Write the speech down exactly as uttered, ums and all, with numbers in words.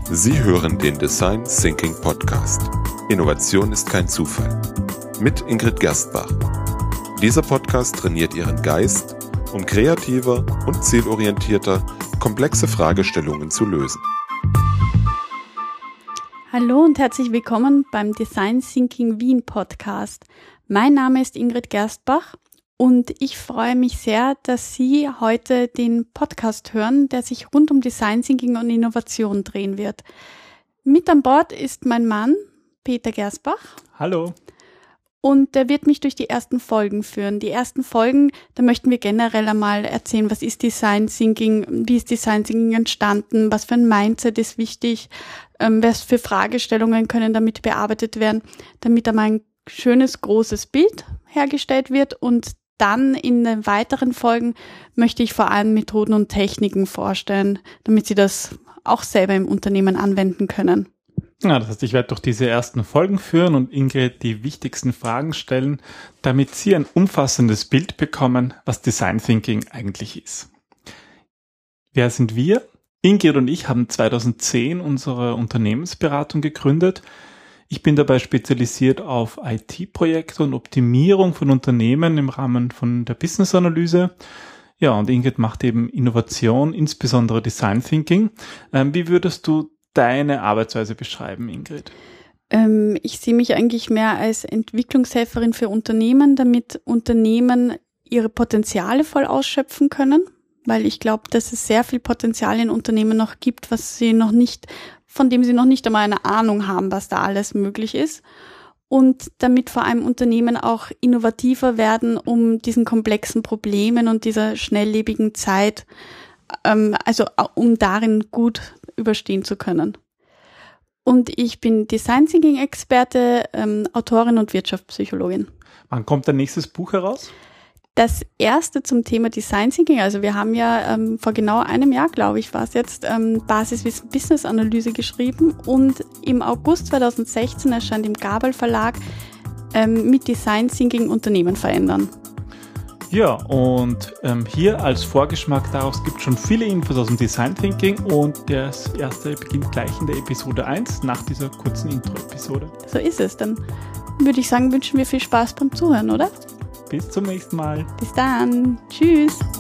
Sie hören den Design Thinking Podcast. Innovation ist kein Zufall. Mit Ingrid Gerstbach. Dieser Podcast trainiert Ihren Geist, um kreativer und zielorientierter komplexe Fragestellungen zu lösen. Hallo und herzlich willkommen beim Design Thinking Wien Podcast. Mein Name ist Ingrid Gerstbach und ich freue mich sehr, dass Sie heute den Podcast hören, der sich rund um Design Thinking und Innovation drehen wird. Mit an Bord ist mein Mann, Peter Gerstbach. Hallo. Und der wird mich durch die ersten Folgen führen. Die ersten Folgen, da möchten wir generell einmal erzählen, was ist Design Thinking, wie ist Design Thinking entstanden, was für ein Mindset ist wichtig, ähm, was für Fragestellungen können damit bearbeitet werden, damit einmal ein schönes, großes Bild hergestellt wird. Und dann in den weiteren Folgen möchte ich vor allem Methoden und Techniken vorstellen, damit Sie das auch selber im Unternehmen anwenden können. Ja, das heißt, ich werde durch diese ersten Folgen führen und Ingrid die wichtigsten Fragen stellen, damit Sie ein umfassendes Bild bekommen, was Design Thinking eigentlich ist. Wer sind wir? Ingrid und ich haben zweitausendzehn unsere Unternehmensberatung gegründet. Ich bin dabei spezialisiert auf I T-Projekte und Optimierung von Unternehmen im Rahmen von der Business-Analyse. Ja, und Ingrid macht eben Innovation, insbesondere Design Thinking. Ähm, wie würdest du deine Arbeitsweise beschreiben, Ingrid? Ähm, ich sehe mich eigentlich mehr als Entwicklungshelferin für Unternehmen, damit Unternehmen ihre Potenziale voll ausschöpfen können, weil ich glaube, dass es sehr viel Potenzial in Unternehmen noch gibt, was sie noch nicht, von dem sie noch nicht einmal eine Ahnung haben, was da alles möglich ist. Und damit vor allem Unternehmen auch innovativer werden, um diesen komplexen Problemen und dieser schnelllebigen Zeit, ähm, also um darin gut überstehen zu können. Und ich bin Design Thinking Experte, ähm, Autorin und Wirtschaftspsychologin. Wann kommt dein nächstes Buch heraus? Das erste zum Thema Design Thinking, also wir haben ja ähm, vor genau einem Jahr, glaube ich, war es jetzt, ähm, Basiswissen Business Analyse geschrieben und im August zweitausendsechzehn erscheint im Gabel Verlag ähm, mit Design Thinking Unternehmen verändern. Ja, und ähm, hier als Vorgeschmack daraus gibt es schon viele Infos aus dem Design Thinking und das erste beginnt gleich in der Episode eins nach dieser kurzen Intro-Episode. So ist es. Dann würde ich sagen, wünschen wir viel Spaß beim Zuhören, oder? Bis zum nächsten Mal. Bis dann. Tschüss.